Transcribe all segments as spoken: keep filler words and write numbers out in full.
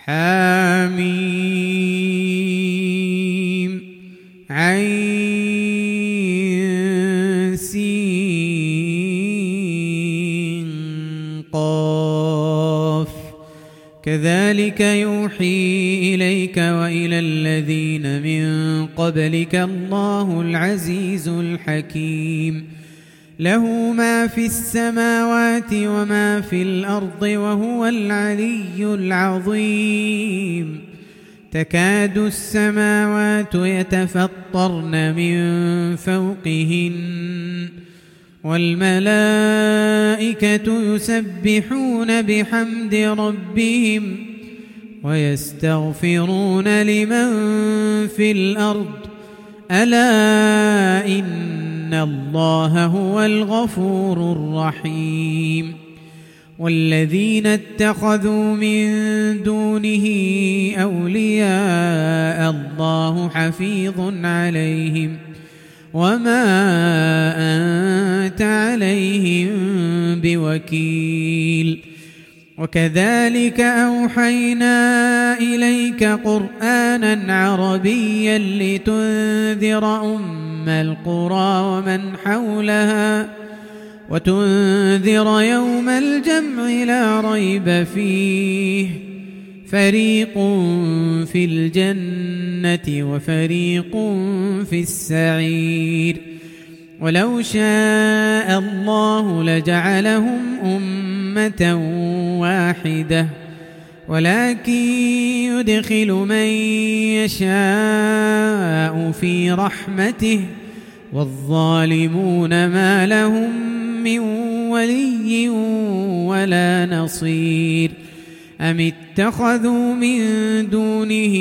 حاميم عين سين قاف كذلك يوحي إليك وإلى الذين من قبلك الله العزيز الحكيم له ما في السماوات وما في الأرض وهو العلي العظيم تكاد السماوات يتفطرن من فوقهن والملائكة يسبحون بحمد ربهم ويستغفرون لمن في الأرض ألا إن الله هو الغفور الرحيم والذين اتخذوا من دونه أولياء الله حفيظ عليهم وما أنت عليهم بوكيل وكذلك أوحينا إليك قرآنا عربيا لتنذر أم القرى ومن حولها وتنذر يوم الجمع لا ريب فيه فريق في الجنة وفريق في السعير ولو شاء الله لجعلهم أمة واحدة ولكن يدخل من يشاء في رحمته والظالمون ما لهم من ولي ولا نصير أم اتخذوا من دونه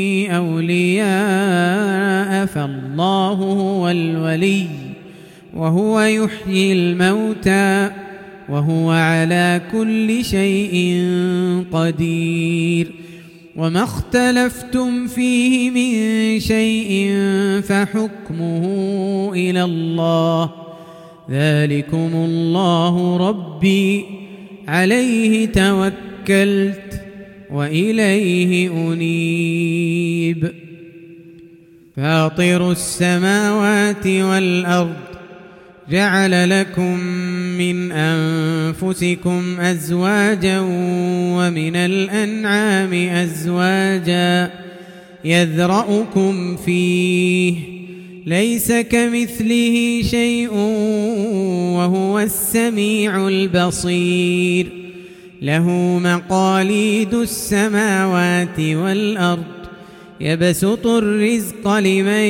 أولياء فالله هو الولي وهو يحيي الموتى وهو على كل شيء قدير وما اختلفتم فيه من شيء فحكمه إلى الله ذلكم الله ربي عليه توكلت وإليه أنيب فاطر السماوات والأرض جعل لكم من أنفسكم أزواجا ومن الأنعام أزواجا يذرأكم فيه ليس كمثله شيء وهو السميع البصير له مقاليد السماوات والأرض يبسط الرزق لمن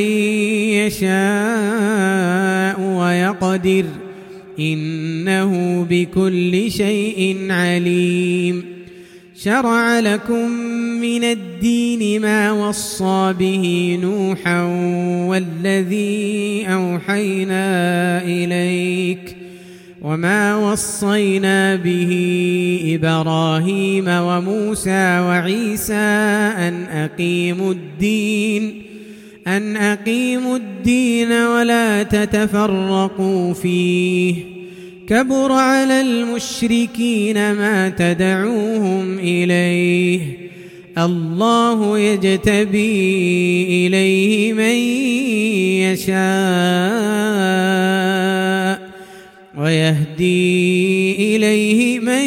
يشاء ويقدر إنه بكل شيء عليم شرع لكم من الدين ما وصى به نوحا والذي أوحينا إليك وما وصينا به إبراهيم وموسى وعيسى أن أقيموا الدين أن أقيموا الدين ولا تتفرقوا فيه كبر على المشركين ما تدعوهم إليه الله يجتبي إليه من يشاء ويهدي إليه من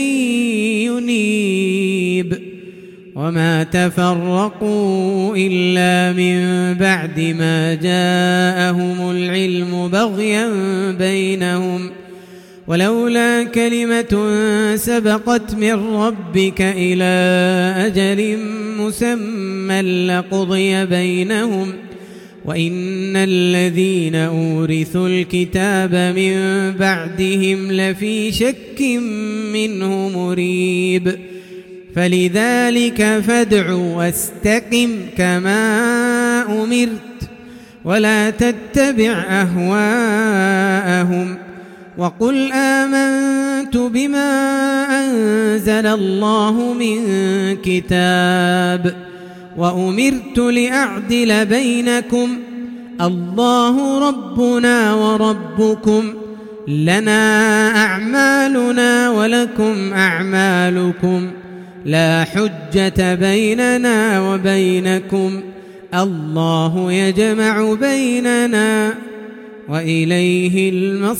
ينيب وما تفرقوا إلا من بعد ما جاءهم العلم بغيا بينهم ولولا كلمة سبقت من ربك إلى أجل مسمى لقضي بينهم وإن الذين أورثوا الكتاب من بعدهم لفي شك منه مريب فلذلك فادع واستقم كما أمرت ولا تتبع أهواءهم وقل آمنت بما أنزل الله من كتاب وأمرت لأعدل بينكم الله ربنا وربكم لنا أعمالنا ولكم أعمالكم لا حجة بيننا وبينكم الله يجمع بيننا وإليه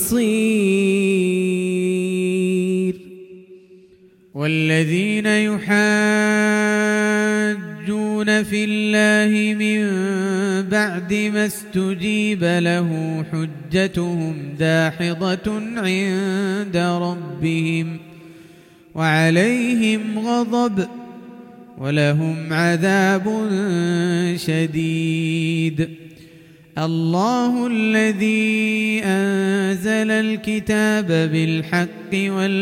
المصير. والذين يحاجون في الله من بعد ما استجيب له حجتهم داحضة عند ربهم وعليهم غضب ولهم عذاب شديد. الله الذي أنزل الكتاب بالحق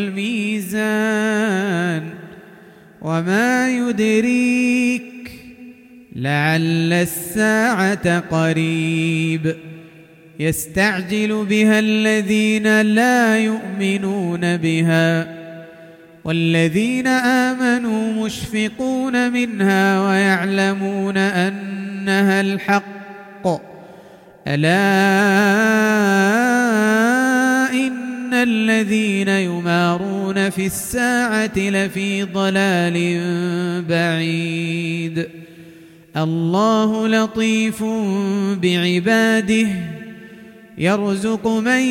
والميزان وما يدريك لعل الساعة قريب يستعجل بها الذين لا يؤمنون بها والذين آمنوا مشفقون منها ويعلمون أنها الحق ألا إن الذين يمارون في الساعة لفي ضلال بعيد. الله لطيف بعباده يرزق من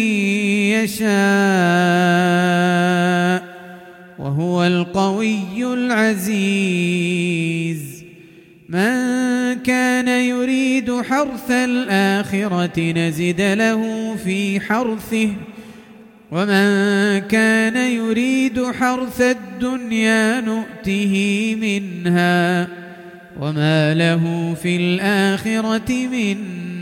يشاء وهو القوي العزيز. من كان يريد حرث الآخرة نزد له في حرثه ومن كان يريد حرث الدنيا نؤته منها وما له في الآخرة من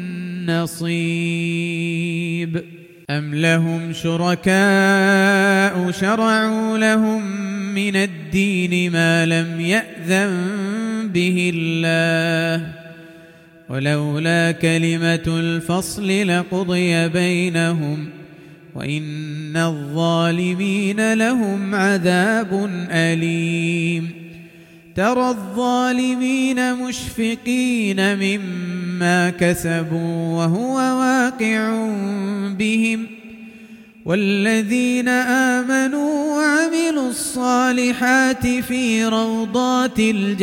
نصيب. أم لهم شركاء شرعوا لهم من الدين ما لم يأذن به الله ولولا كلمة الفصل لقضي بينهم وإن الظالمين لهم عذاب أليم. ترى الظالمين مشفقين مما كسبوا وهو واقع بهم والذين آمنوا وعملوا الصالحات في روضات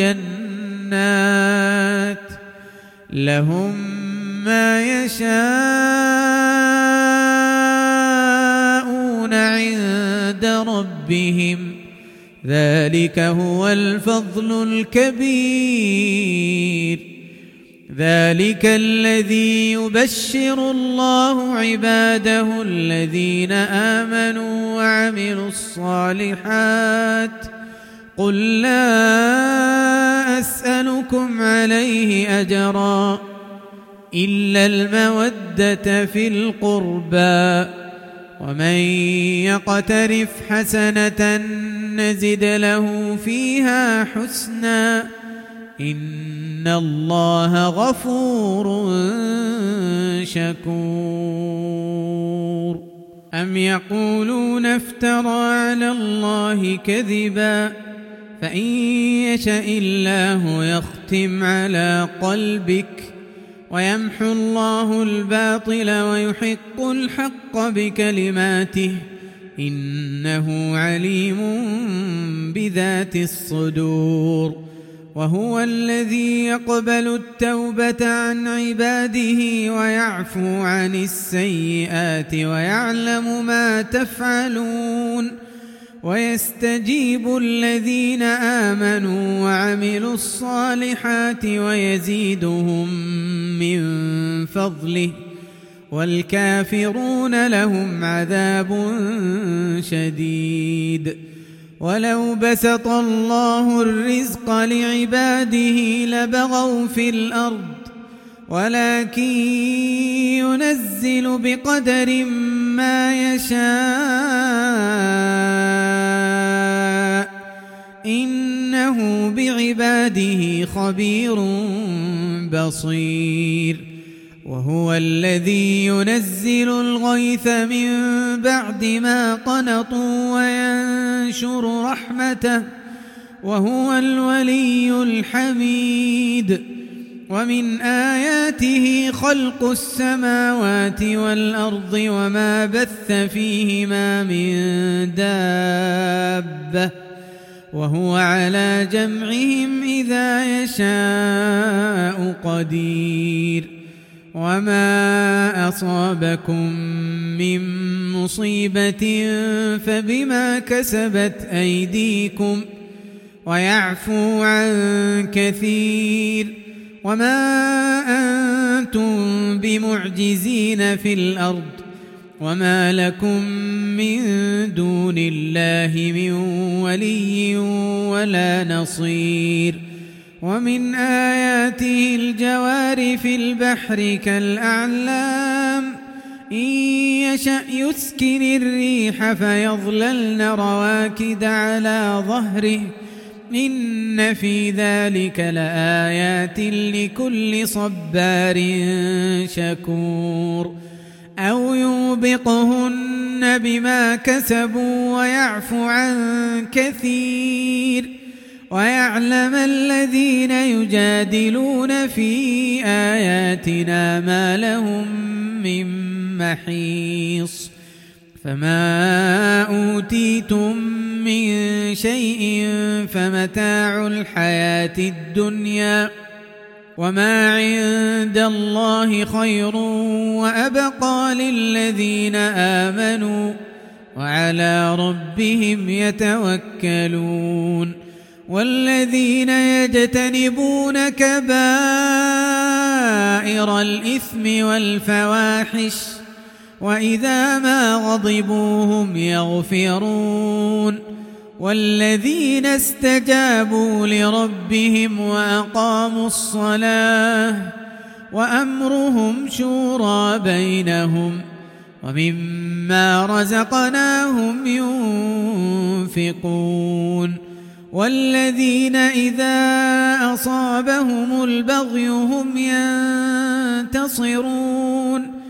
الجنات لهم ما يشاءون عند ربهم ذلك هو الفضل الكبير. ذلك الذي يبشر الله عباده الذين آمنوا وعملوا الصالحات قل لا أسألكم عليه أجرا إلا المودة في القربى ومن يقترف حسنة نزد له فيها حسنا إن الله غفور شكور. أم يقولون افترى على الله كذبا فإن يشأ الله يختم على قلبك ويمحو الله الباطل ويحق الحق بكلماته إنه عليم بذات الصدور. وهو الذي يقبل التوبة عن عباده ويعفو عن السيئات ويعلم ما تفعلون ويستجيب الذين آمنوا وعملوا الصالحات ويزيدهم من فضله والكافرون لهم عذاب شديد. ولو بسط الله الرزق لعباده لبغوا في الأرض ولكن ينزل بقدر ما يشاء إنه بعباده خبير بصير. وهو الذي ينزل الغيث من بعد ما قنطوا وينشر رحمته وهو الولي الحميد. ومن آياته خلق السماوات والأرض وما بث فيهما من دابة وهو على جمعهم إذا يشاء قدير وما أصابكم من مصيبة فبما كسبت أيديكم ويعفو عن كثير وما أنتم بمعجزين في الأرض وما لكم من دون الله من ولي ولا نصير ومن آياته الجوار في البحر كالأعلام إن يشأ يسكن الريح فيظللن رواكد على ظهره إن في ذلك لآيات لكل صبار شكور أو يوبقهن بما كسبوا ويعفو عن كثير ويعلم الذين يجادلون في آياتنا ما لهم من محيص فما أوتيتم من شيء فمتاع الحياة الدنيا وما عند الله خير وأبقى للذين آمنوا وعلى ربهم يتوكلون والذين يجتنبون كبائر الإثم والفواحش وإذا ما غضبوا هم يغفرون والذين استجابوا لربهم وأقاموا الصلاة وأمرهم شورى بينهم ومما رزقناهم ينفقون والذين إذا أصابهم البغي هم ينتصرون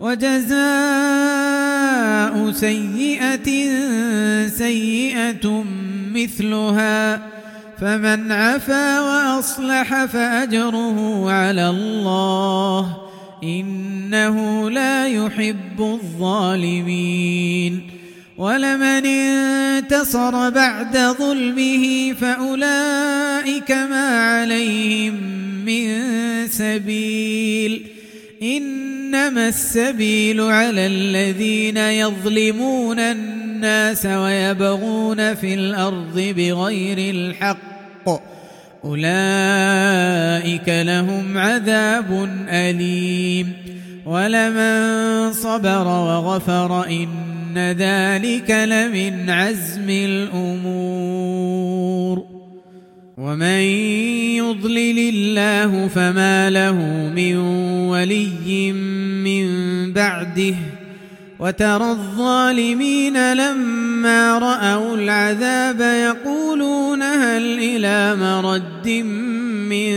وجزاء سيئة سيئة مثلها فمن عفا وأصلح فأجره على الله إنه لا يحب الظالمين ولمن انتصر بعد ظلمه فأولئك ما عليهم من سبيل إنما السبيل على الذين يظلمون الناس ويبغون في الأرض بغير الحق أولئك لهم عذاب أليم ولمن صبر وغفر إن ذلك لمن عزم الأمور ومن يضلل الله فما له من ولي من بعده وترى الظالمين لما رأوا العذاب يقولون هل إلى مرد من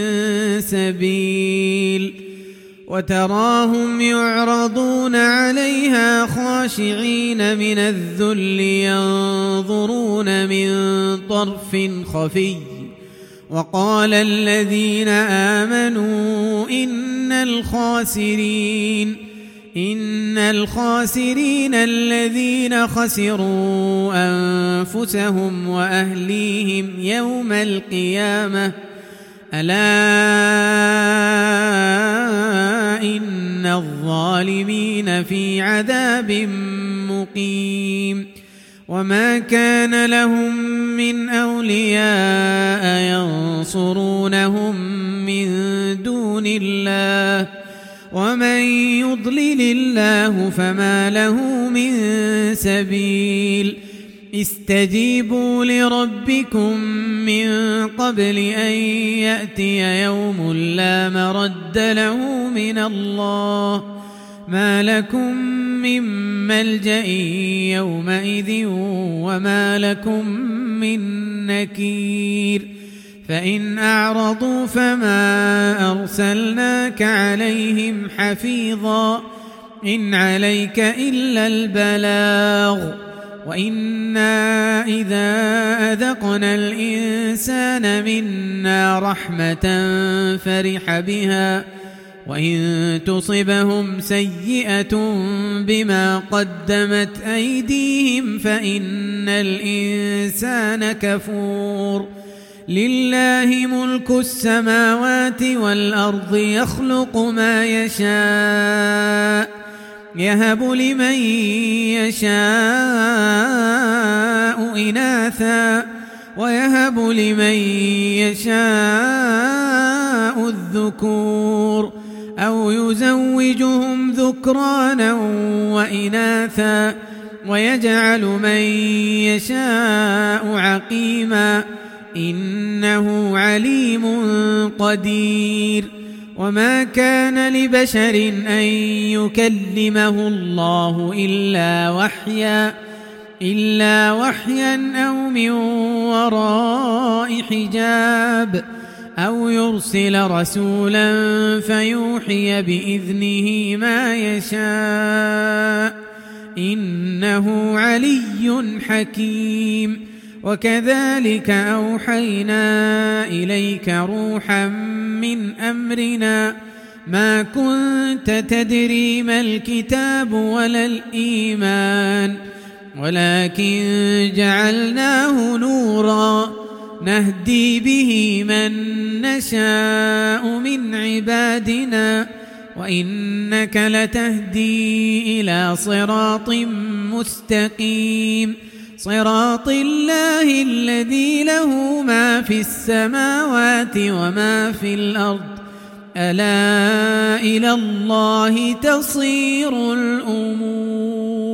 سبيل وتراهم يعرضون عليها خاشعين من الذل ينظرون من طرف خفي وقال الذين آمنوا إن الخاسرين إن الخاسرين الذين خسروا أنفسهم وأهليهم يوم القيامة ألا إن الظالمين في عذاب مقيم وما كان لهم من أولياء ينصرونهم من دون الله ومن يضلل الله فما له من سبيل استجيبوا لربكم من قبل أن يأتي يوم لا مرد له من الله ما لكم من ملجأ يومئذ وما لكم من نكير فإن أعرضوا فما أرسلناك عليهم حفيظا إن عليك إلا البلاغ وإنا إذا أذقنا الإنسان منا رحمة فرح بها وإن تصبهم سيئة بما قدمت أيديهم فإن إن الإنسان كفور لله ملك السماوات والأرض يخلق ما يشاء يهب لمن يشاء إناثا ويهب لمن يشاء الذكور أو يزوجهم ذكرانا وإناثا ويجعل من يشاء عقيما إنه عليم قدير وما كان لبشر أن يكلمه الله إلا وحيا إلا وحيا أو من وراء حجاب أو يرسل رسولا فيوحي بإذنه ما يشاء إنه علي حكيم وكذلك أوحينا إليك روحا من أمرنا ما كنت تدري ما الكتاب ولا الإيمان ولكن جعلناه نورا نهدي به من نشاء من عبادنا وإنك لتهدي إلى صراط مستقيم صراط الله الذي له ما في السماوات وما في الأرض ألا إلى الله تصير الأمور.